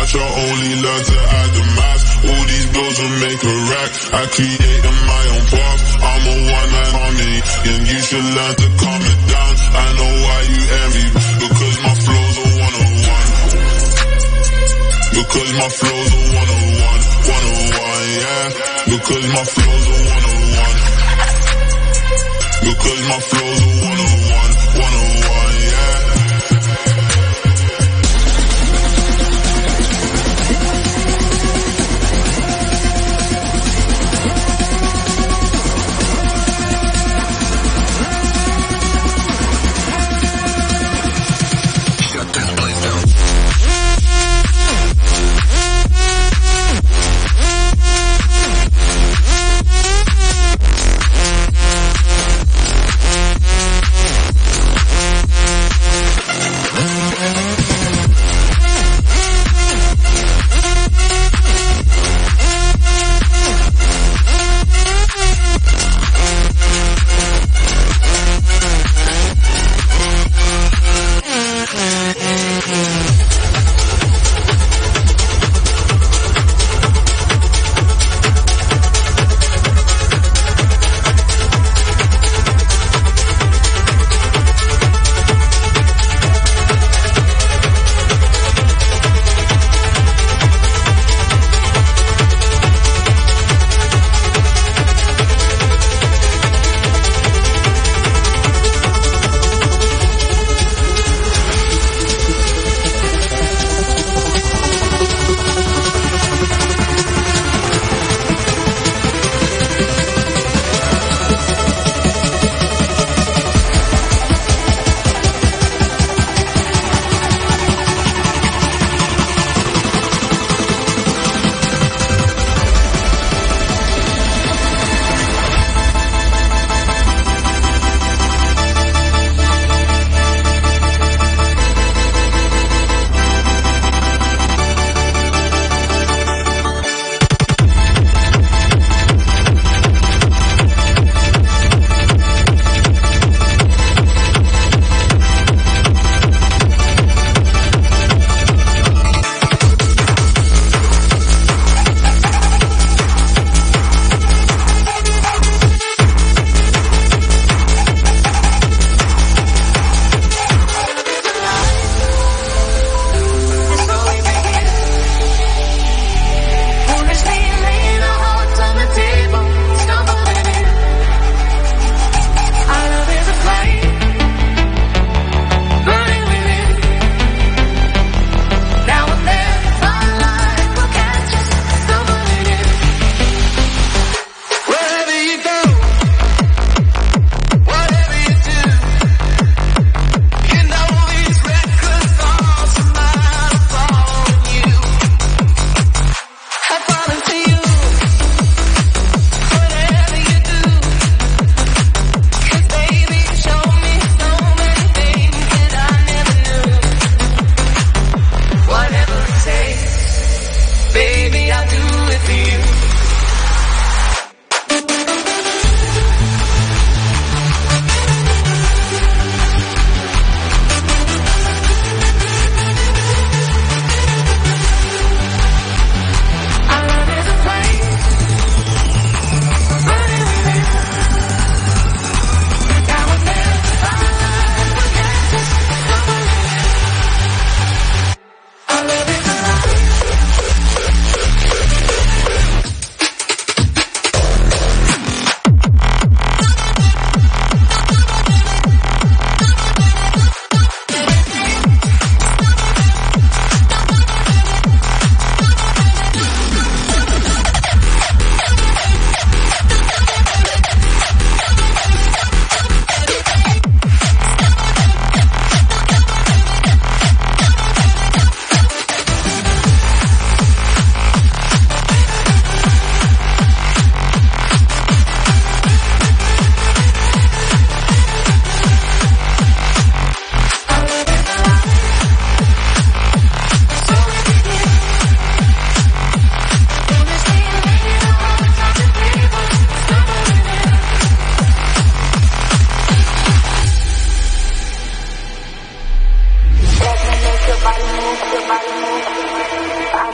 Snapchat only learn to add the maths. All these bills will make a rack. I created my own path. I'm a one-man army, and you should learn to calm it down. I know why you envy, because my flow's a 101. Because my flow's a 101, 101, yeah. Because my flow's a 101. Because my flow's a 101, 101, yeah. your body move, your body move.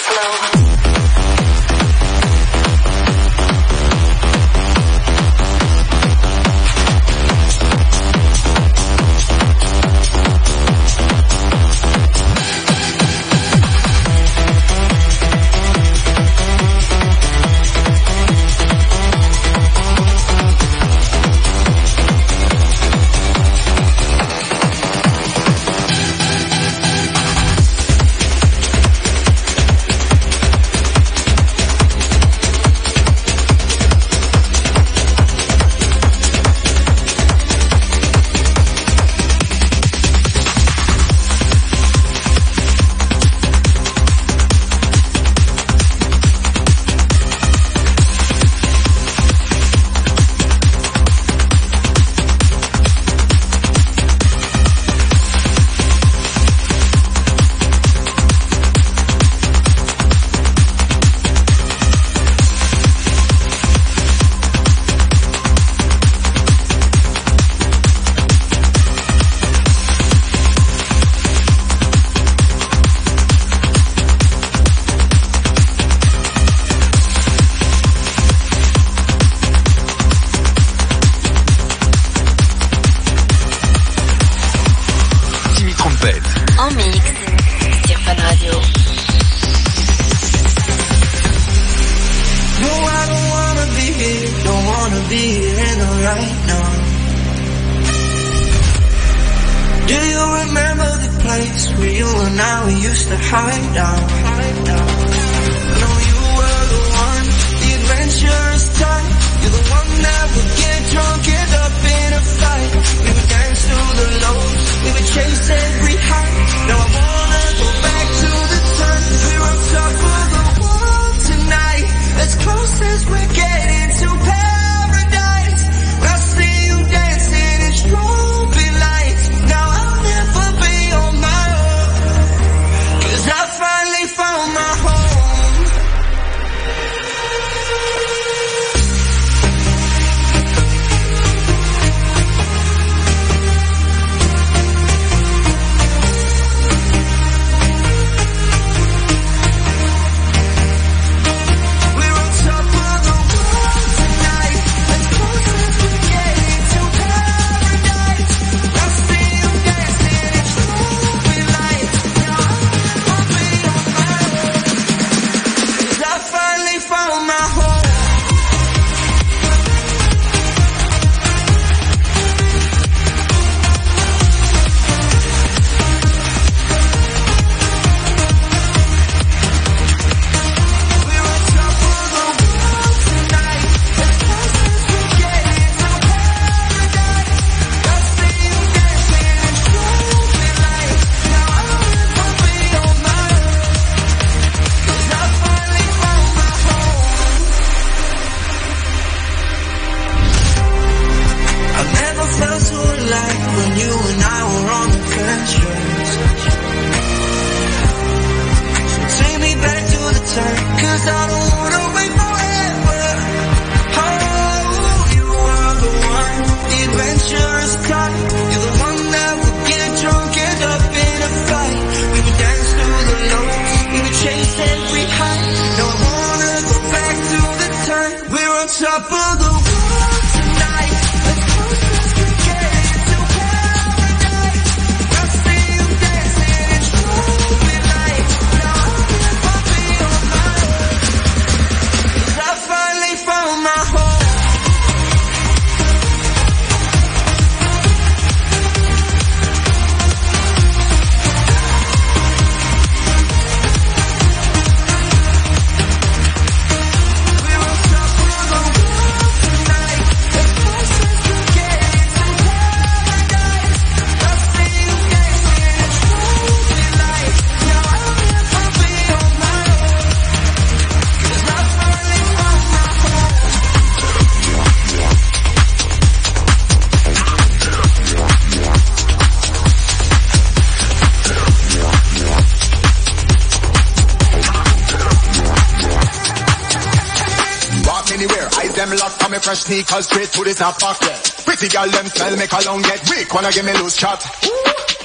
fresh sneakers straight to the top back. Pretty girl them smell make a long get weak. Wanna give me loose chat.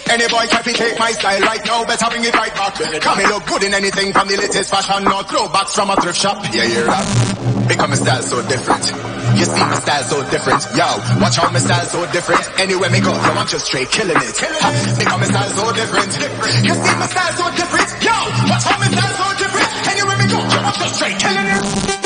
Any boy try to take my style right now, better bring it right back. Come me look good in anything from the latest fashion, no throwbacks from a thrift shop. Yeah, hear that? Because my style so different. You see my style so different. Yo, watch how my style so different. Anywhere me go, yo, I'm just straight killing it. Because my style so different. You see my style so different. Yo, watch how my style so different. Anywhere me go, yo, I'm just straight killing it.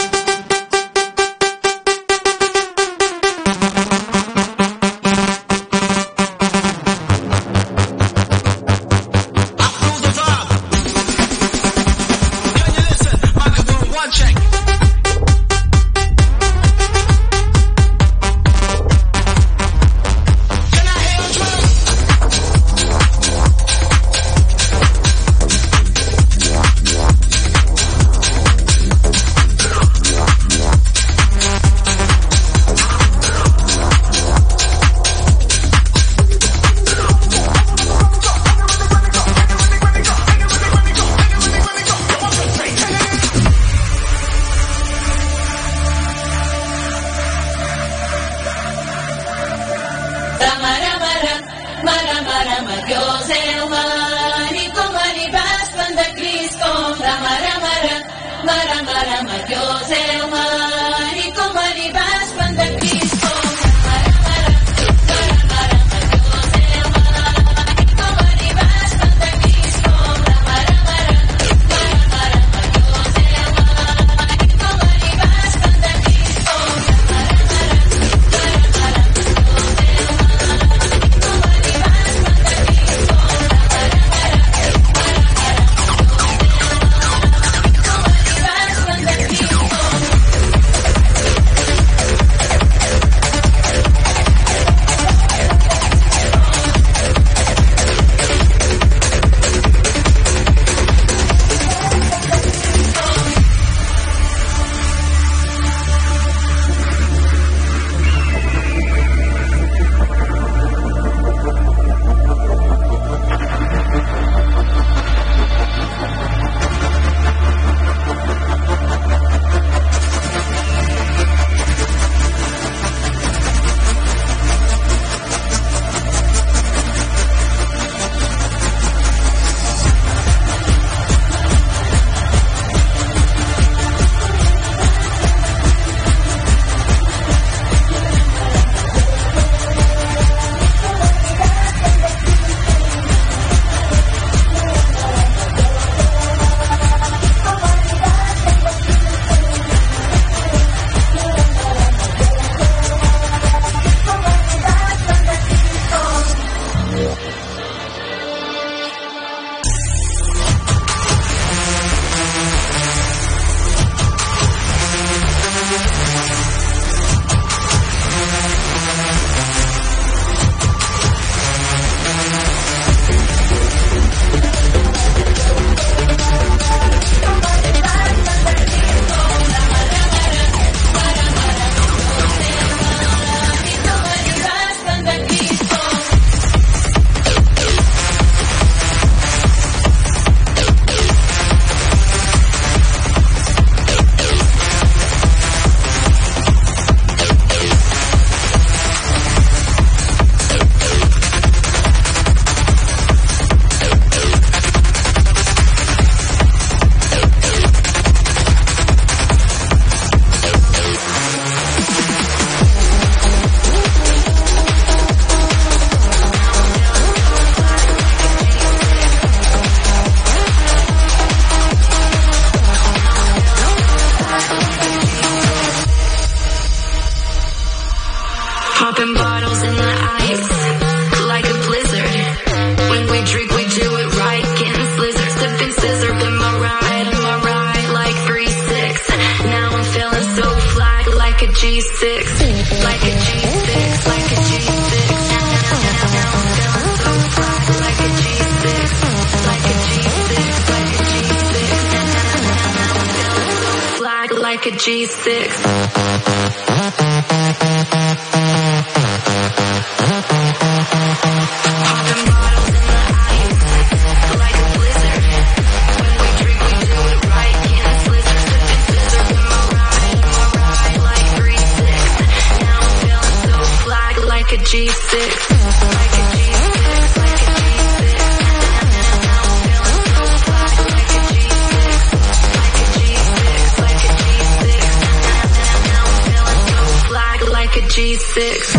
like a G6. G6, like a G6, like a G6. G6.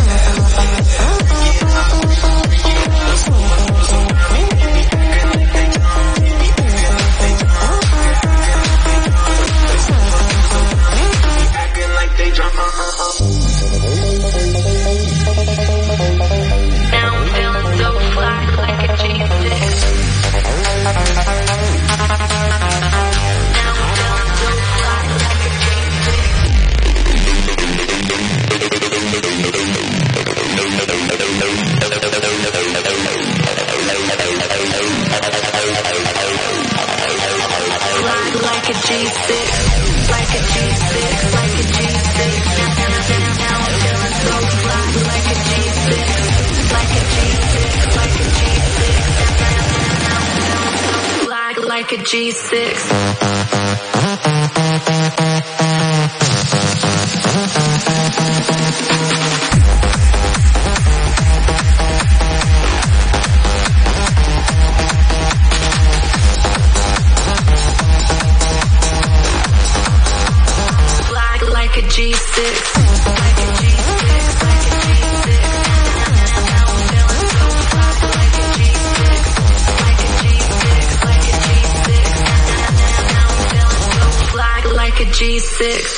Like a G6. Like a G6. Like a G6.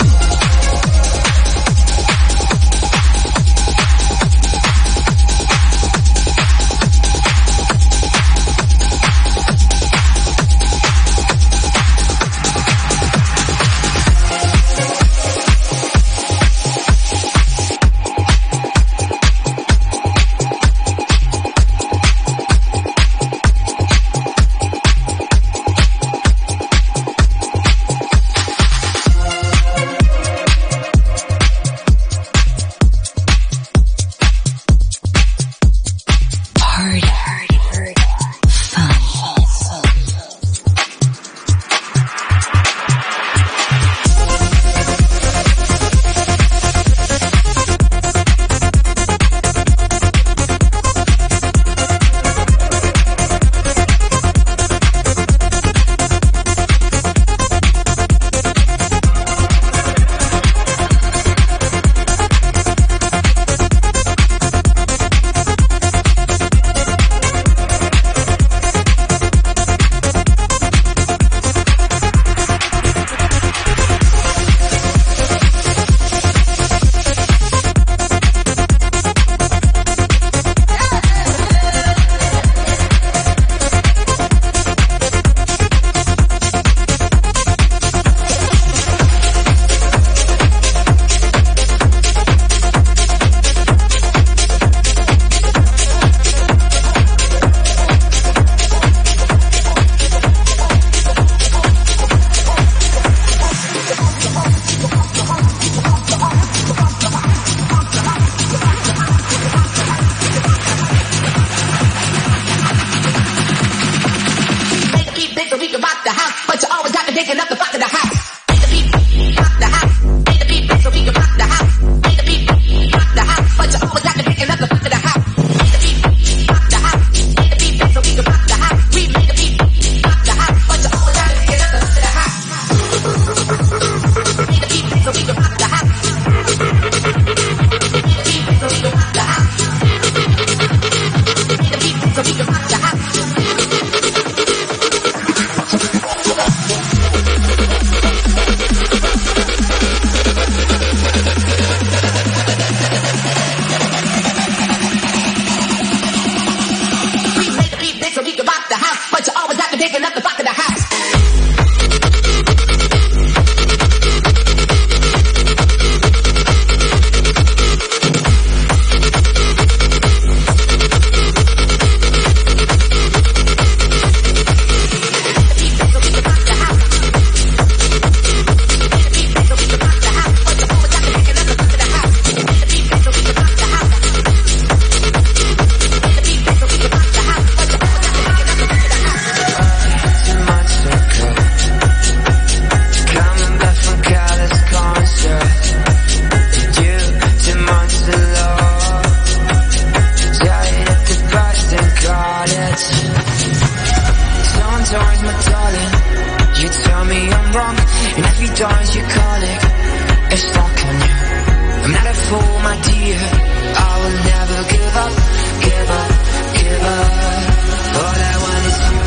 before, my dear. I will never give up, give up, give up. All I want is you.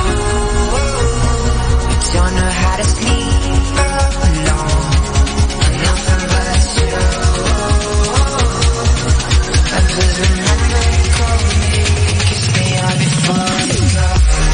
Don't know how to sleep alone. Nothing but you. And please remember to call me, kiss me up before you go.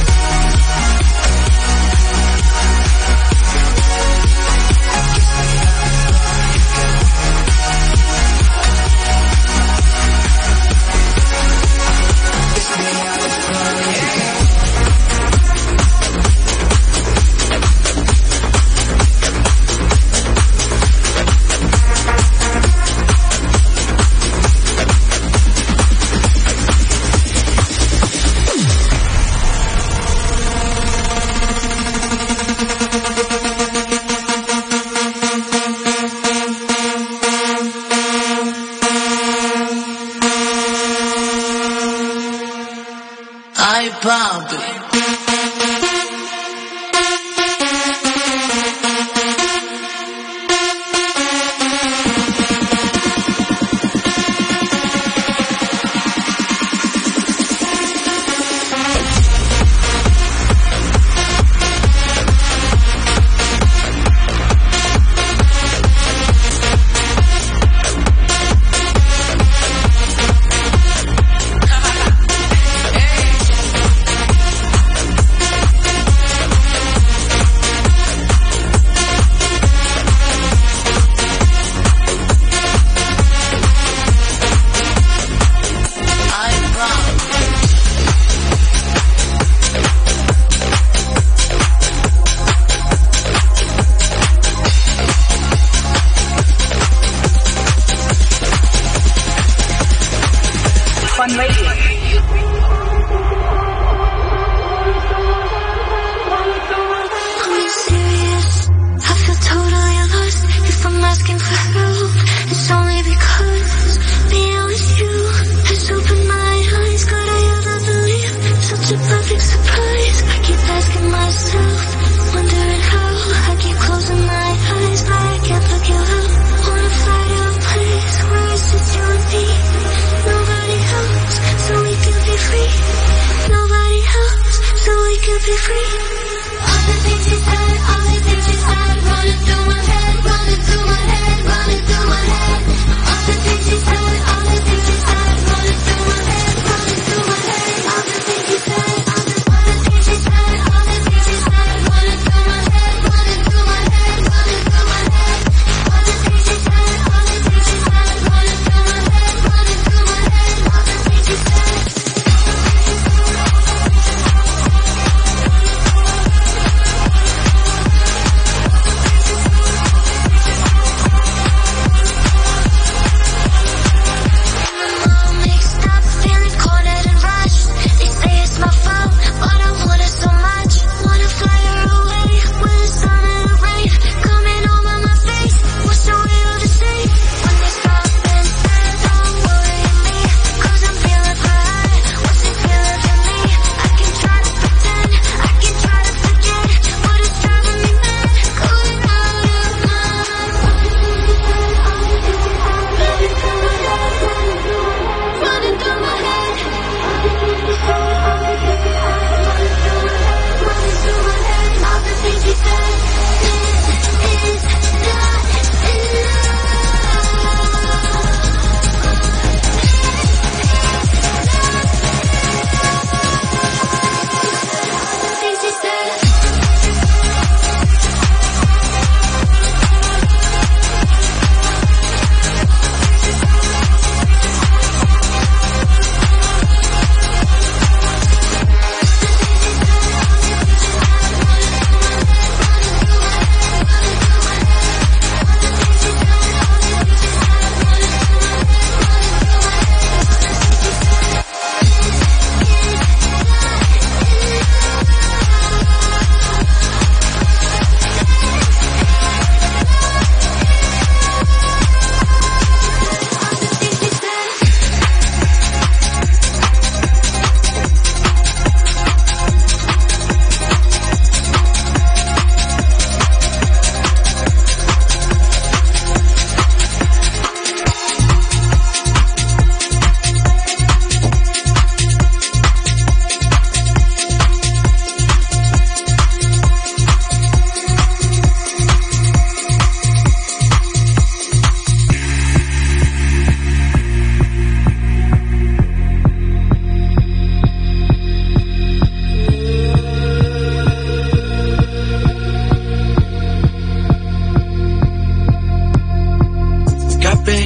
Ay, papi. Fun Radio. Asking for help, it's only because being with you has opened my eyes. Could I ever believe such a perfect surprise? I keep asking myself, wondering how. I keep closing my eyes, but I can't figure out. Wanna fly to a place where it's just you and me, nobody else. So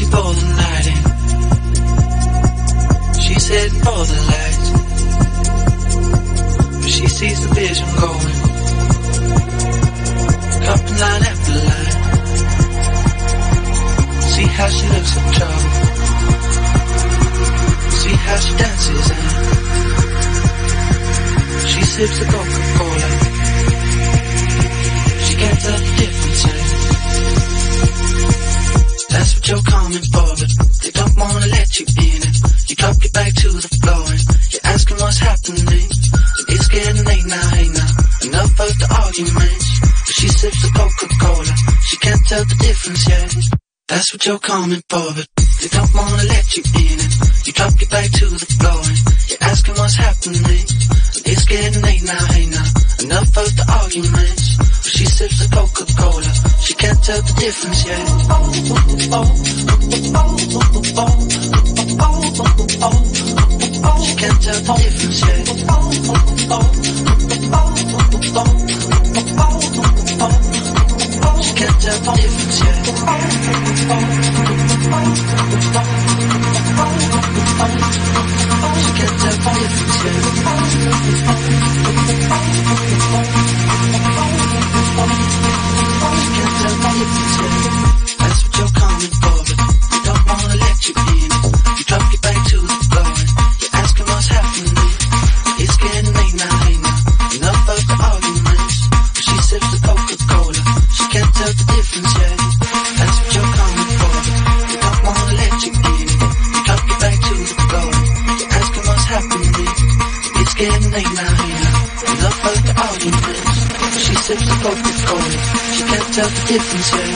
before the night in. She's heading for the lights, but she sees the vision going. Couple line after line. See how she looks in trouble. See how she dances and she sips the Coca-Cola. She can't tell the difference, eh? That's what you're coming for, but they don't wanna let you in it. You drop your back to the floor and you're asking what's happening. And it's getting hey now, enough of the arguments. But she sips the Coca-Cola, she can't tell the difference yet. That's what you're coming for, but they don't wanna let you in it. You drop your back to the floor and you're asking what's happening. And it's getting hey now, enough of the arguments. But she sips the Coca-Cola, she can't tell the difference yet. She can't tell the difference yet. She can't tell the difference yet. She can't tell the difference yet. She can't tell the difference yet. That's what you're coming for, but they don't wanna let you in. You drop your back to the floor and you're asking what's happening. It's getting hey now, enough of the arguments. But she sips the Coca-Cola, she can't tell the difference yet. That's what you're coming for, but they don't wanna let you in. You drop your back to the floor and you're asking what's happening. It's getting hey now, enough of the arguments. But she sips the Coca-Cola, she can't tell the difference yet.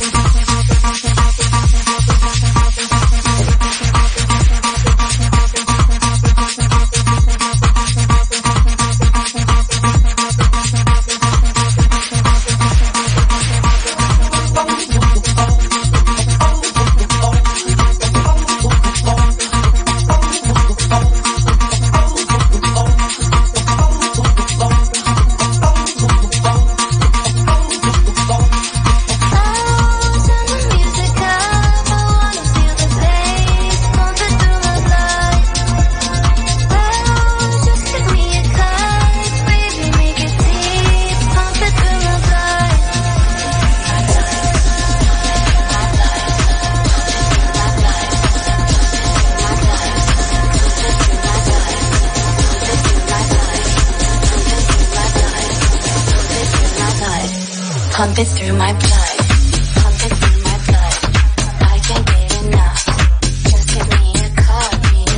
Pump it through my blood, pump it through my blood. I can't get enough. Just give me a cut.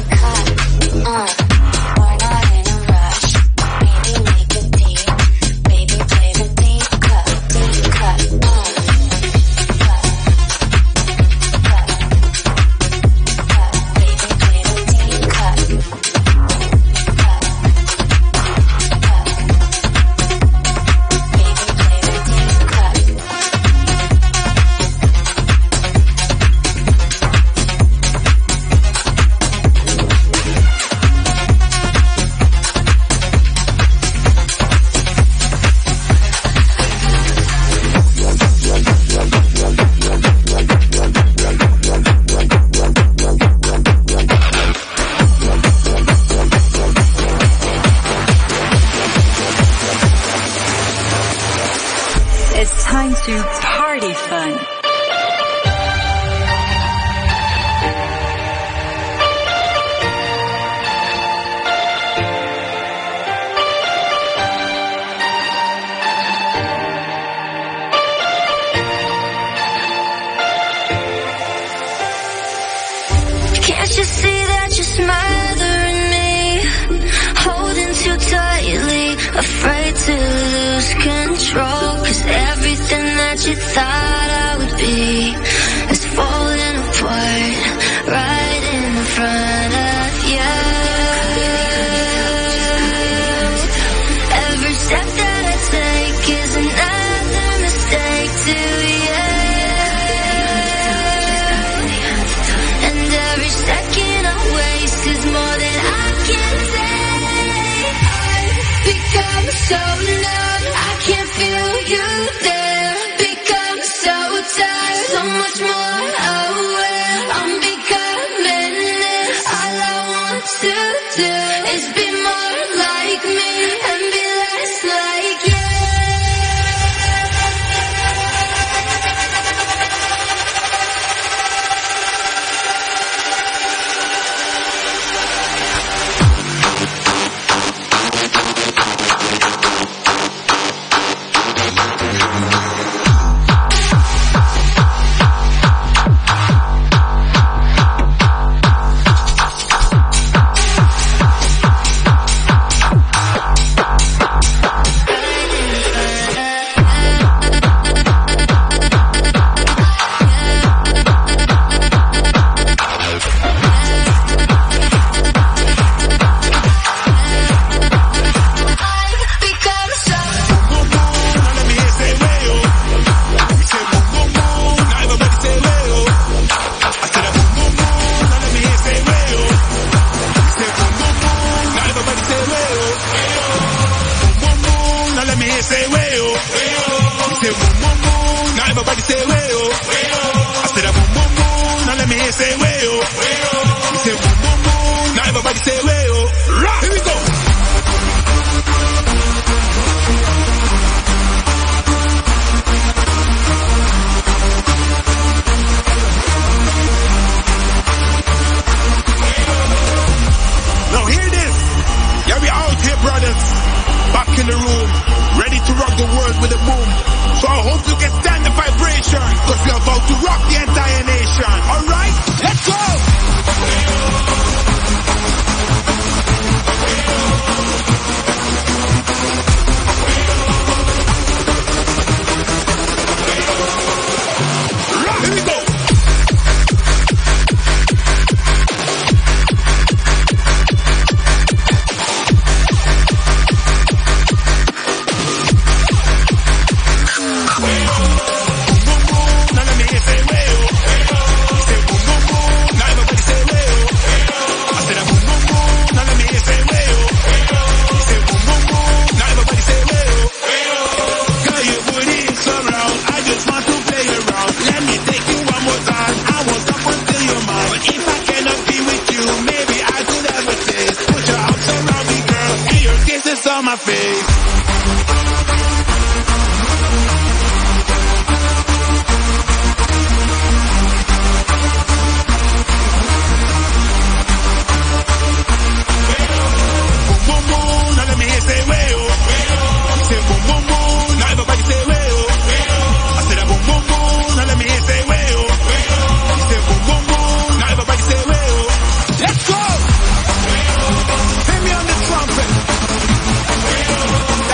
We're not in a rush. Baby, make it deep. Baby, play the deep cut, deep cut. Baby, play the deep cut. It's time to party fun. Can't you see that you're smothering me? Holding too tightly, afraid to lose control. 'Cause everything that you thought I would be is falling apart right in front of you. Every step that I take is another mistake to you. And every second I waste is more than I can take. I've become so numb, I can't feel you there. Become so me say way oh. We say boom boom boom. Now everybody say way oh. Rock. Here we go. Now hear this. Yeah, we out here, brothers. Back in the room, ready to rock the world with a boom. So I hope you can stand the vibration, cause we're about to rock the entire nation. Alright, let's go! Here we go! On my face. Boom boom boom, now let me hear say way oh. Say boom boom boom, now everybody say way oh. I said a boom boom boom, now let me hear say way oh. Say boom boom boom, now everybody say way oh. Let's go. Hit me on the trumpet.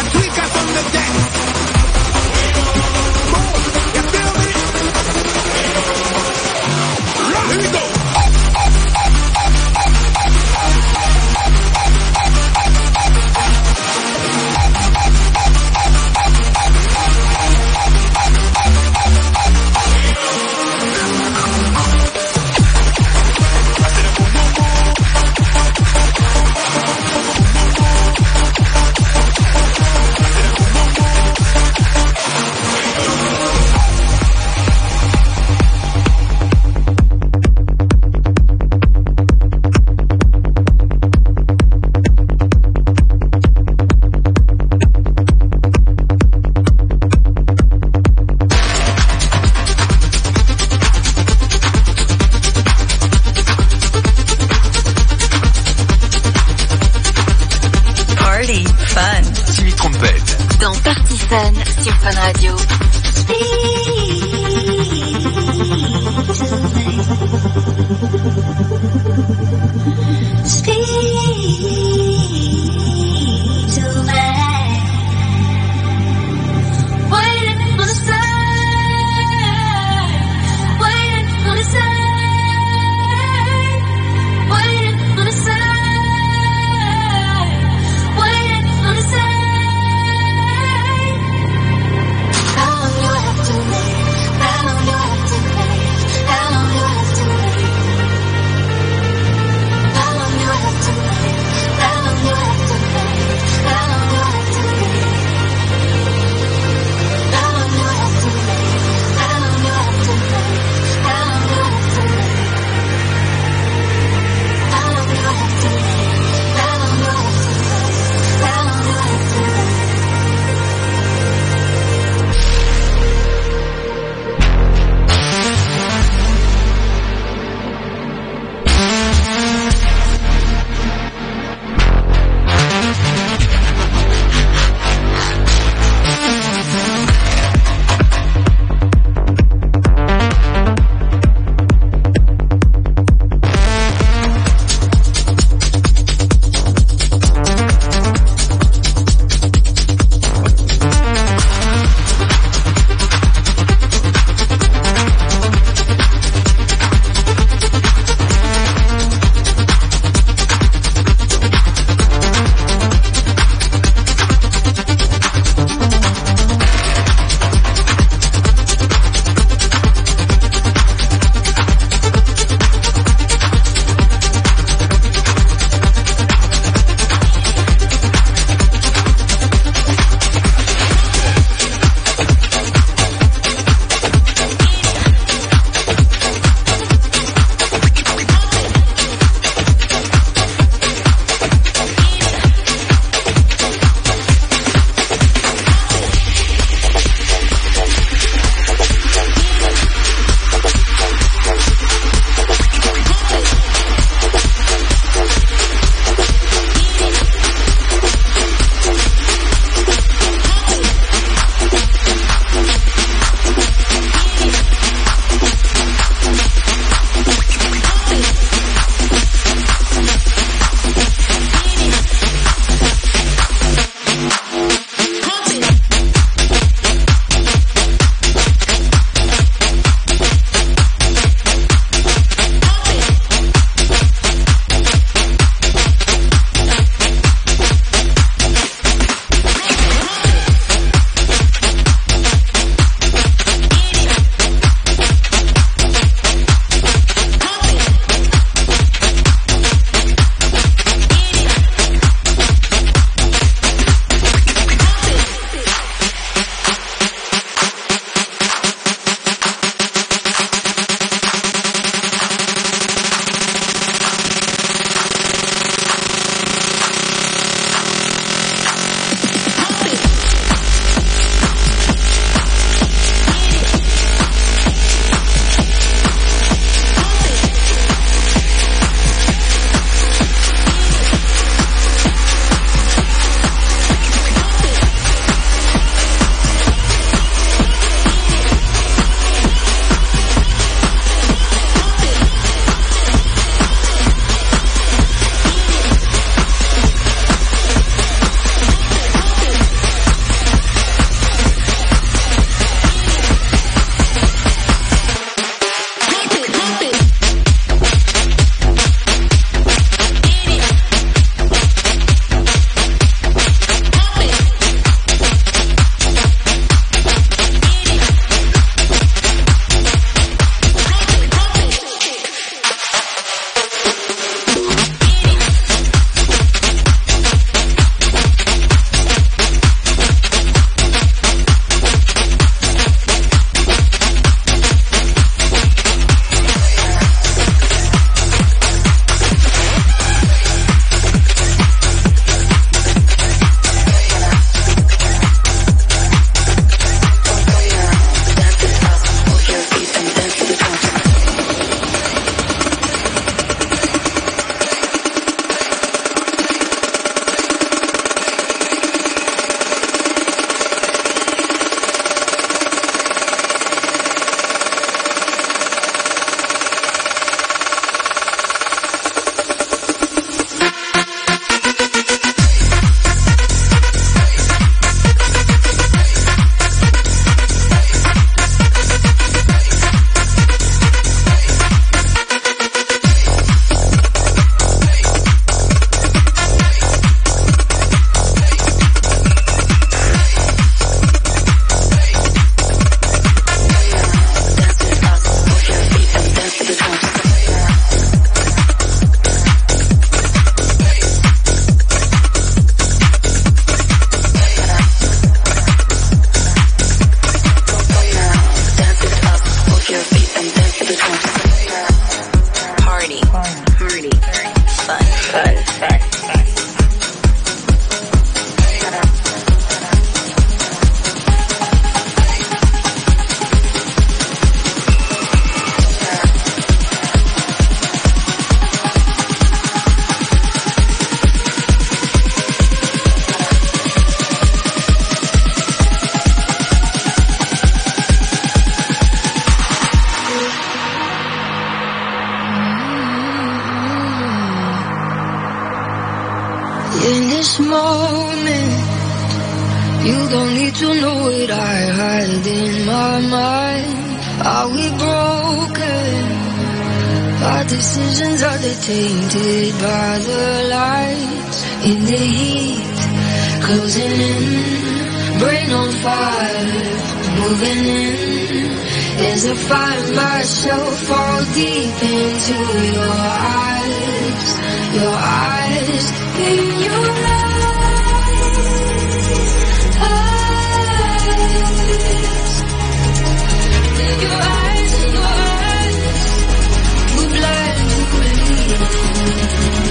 In this moment, you don't need to know what I hide in my mind. Are we broken? Our decisions are they tainted by the lights. In the heat, closing in, brain on fire, moving in. As I find myself fall deep into your eyes, in your eyes, in your eyes, we're blind to believe.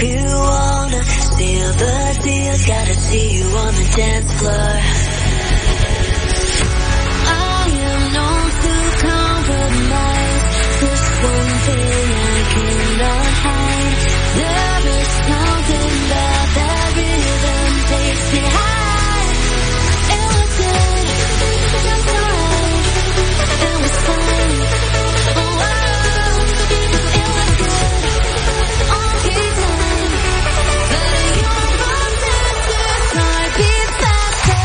you wanna seal the deal, gotta see you on the dance floor. I am known to compromise. There's one thing I cannot hide. There is something about that rhythm takes me high. It was good, just alright. It was fun. Oh, it was good. All the time. But your romantic heart beats faster.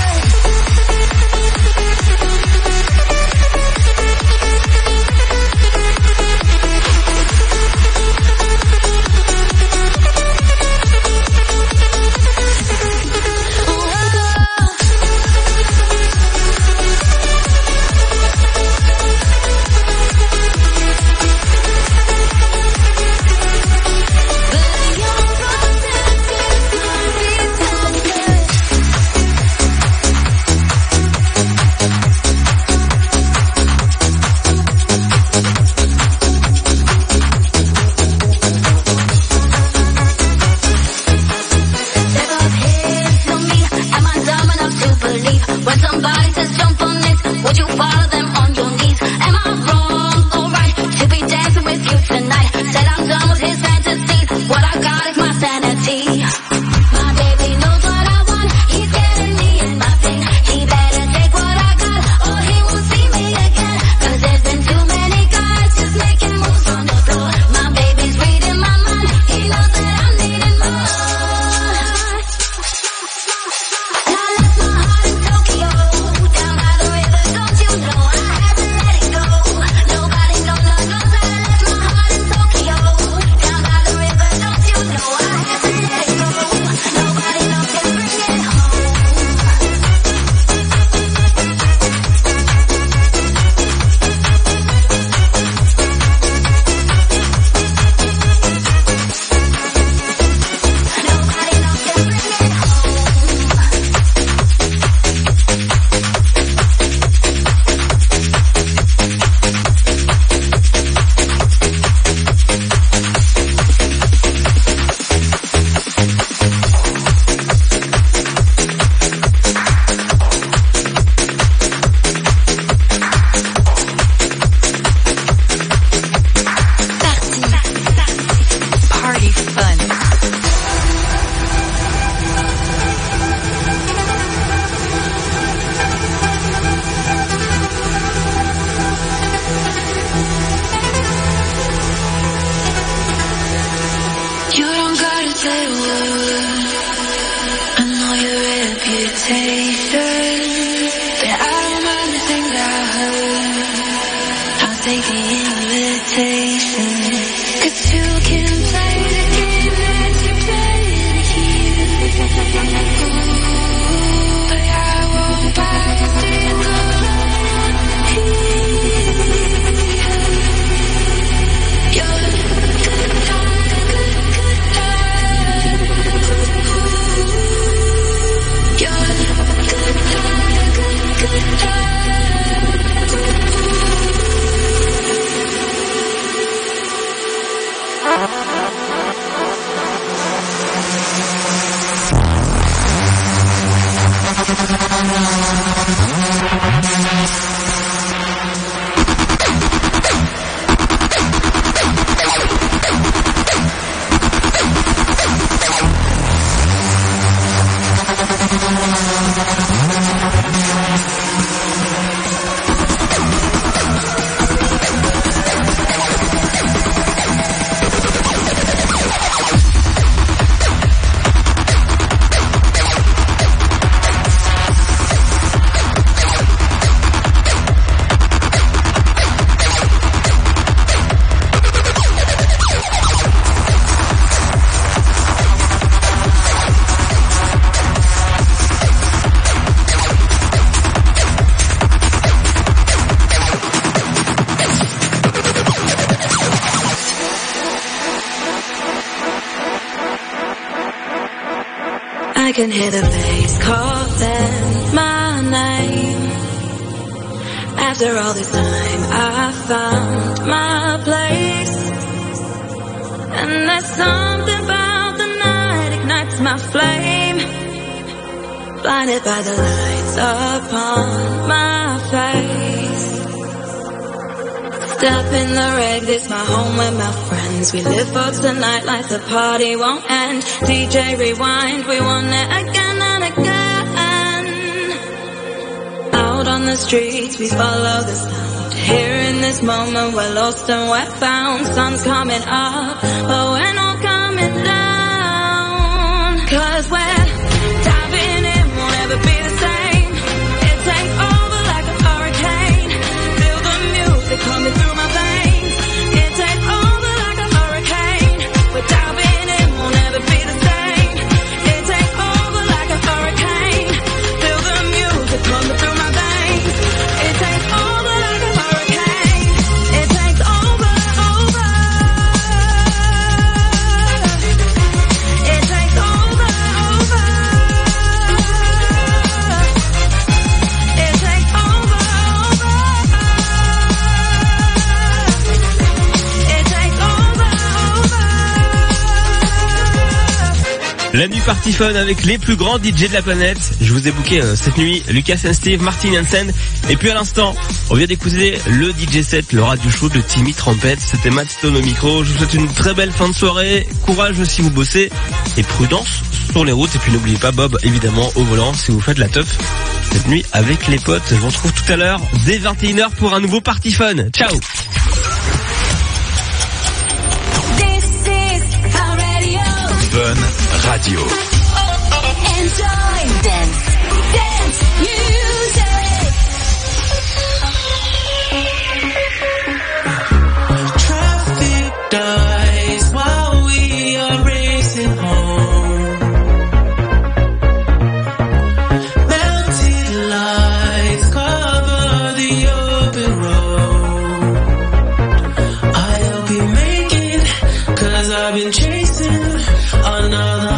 I can hear the bass calling my name. After all this time, I found my place. And there's something about the my flame, blinded by the lights upon my face. Step in the reg, this my home with my friends. We live for tonight like the party won't end. DJ rewind, we want it again and again. Out on the streets, we follow the sound. Here in this moment, we're lost and we're found. Sun's coming up, but we're not coming down. 'Cause we're diving in, won't ever be the same. It takes over like a hurricane. Feel the music coming through my veins. It takes over like a hurricane. We're diving in, won't ever be the same. It takes over like a hurricane. Feel the music coming through my veins. It takes over like a hurricane. It takes over, over. It takes over, over. It takes over, over. It takes over, over. La nuit party fun avec les plus grands DJ de la planète. Je vous ai booké cette nuit Lucas and Steve, Martin Hansen. Et puis à l'instant, on vient d'écouter le DJ set, le radio show de Timmy Trumpet. C'était Matt Stone au micro. Je vous souhaite une très belle fin de soirée. Courage si vous bossez. Et prudence sur les routes. Et puis n'oubliez pas Bob, évidemment, au volant si vous faites la teuf cette nuit avec les potes. Je vous retrouve tout à l'heure dès 21h pour un nouveau party fun. Ciao. This is our radio. Fun Radio. Enjoy dance, dance music. Traffic dies while we are racing home. Melted lights cover the open road. I'll be making, 'cause I've been chasing another